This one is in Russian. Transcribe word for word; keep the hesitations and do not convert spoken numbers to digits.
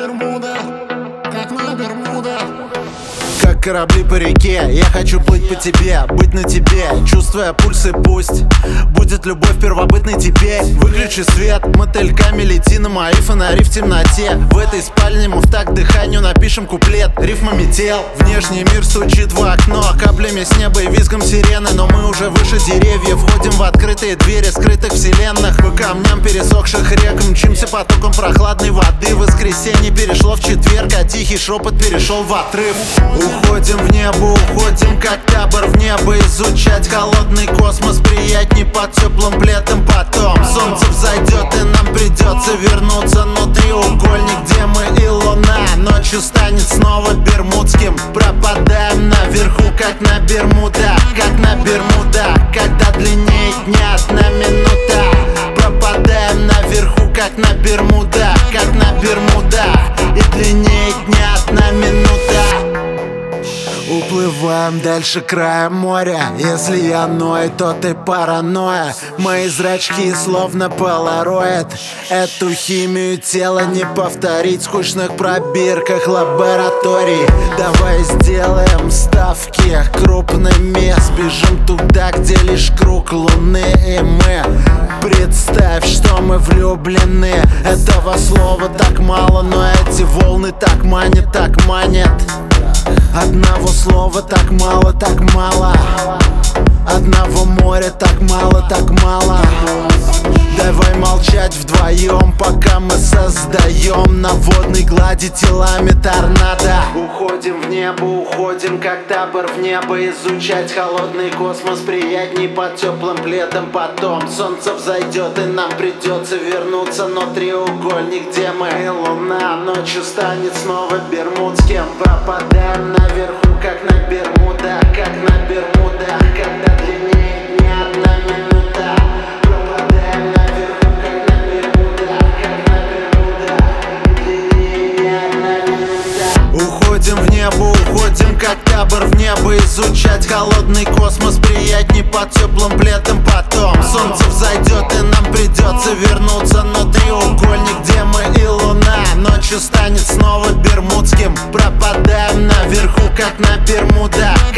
Бермудах, как на Бермудах. Как корабли по реке, я хочу плыть по тебе, быть на тебе, чувствуя пульсы, пусть будет любовь первобытной теперь. Выключи свет, мотыльками лети на мои фонари в темноте. В этой спальне мы в такт дыханию напишем куплет рифмами тел. Внешний мир стучит в окно каплями с неба и визгом сирены, но мы уже выше деревьев, входим в открытые двери скрытых вселенных. По камням пересохших рек мчимся потоком прохладной воды. Воскресенье перешло в четверг, а тихий шепот перешел в отрыв. Уходим в небо, уходим как табор в небо. Изучать холодный космос приятней под теплым пледом. Потом солнце взойдет и нам придется вернуться. Но треугольник, где мы и луна, ночью станет снова бермудским. Пропадаем наверху, как на Бермудах, как на Бермудах, когда длиннее дня одна минута. Пропадаем наверху, как на Бермудах, как на Бермудах, и длиннее дня одна минута. Уплываем дальше края моря. Если я ной, то ты паранойя. Мои зрачки словно полароид. Эту химию тела не повторить в скучных пробирках лабораторий. Давай сделаем ставки крупными. Сбежим туда, где лишь круг луны и мы. Представь, что мы влюблены. Этого слова так мало, но эти волны так манят, так манят. Одного слова так мало, так мало. Одного моря так мало, так мало. Давай молчать вдвоем, пока мы создаем на водной глади телами торнадо. Уходим в небо, уходим как табор в небо. Изучать холодный космос приятней под теплым пледом. Потом солнце взойдет и нам придется вернуться. Но треугольник, где мы и луна, ночью станет снова бермудским. Пропадаем наверху, как на Бермудах, как на Бермудах, когда длиннее дня одна минута. Пропадаем наверху, как на Бермудах, как на Бермудах, длиннее дня одна минута. Уходим в небо, уходим как табор в небо. Изучать холодный космос приятней под теплым пледом. Потом солнце взойдет и нам придется вернуться. Но треугольник, где мы и луна, ночью станет снова бермудским. Пропадаем наверху, как на Бермудах,